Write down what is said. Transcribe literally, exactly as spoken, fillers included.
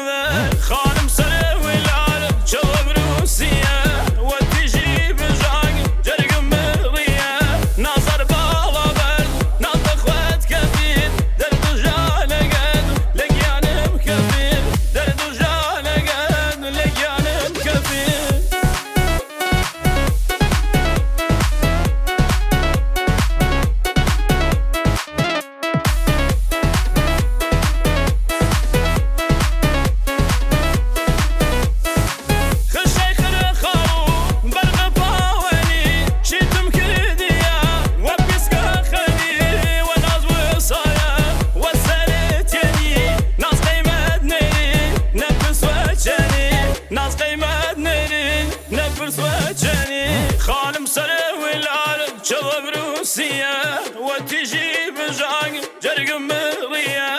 بذر خانم سر ولال شغل روسية وتجي بجاق جرقم بغية ناصر بالا بل ناطق واد كثير درد جال قد لقيان بكثير درد جال قد لقيان بكثير ناس قيمة نيري نفرس وجهني خالم سر ولال شغل روسية وتجي بجاق جرقم بغية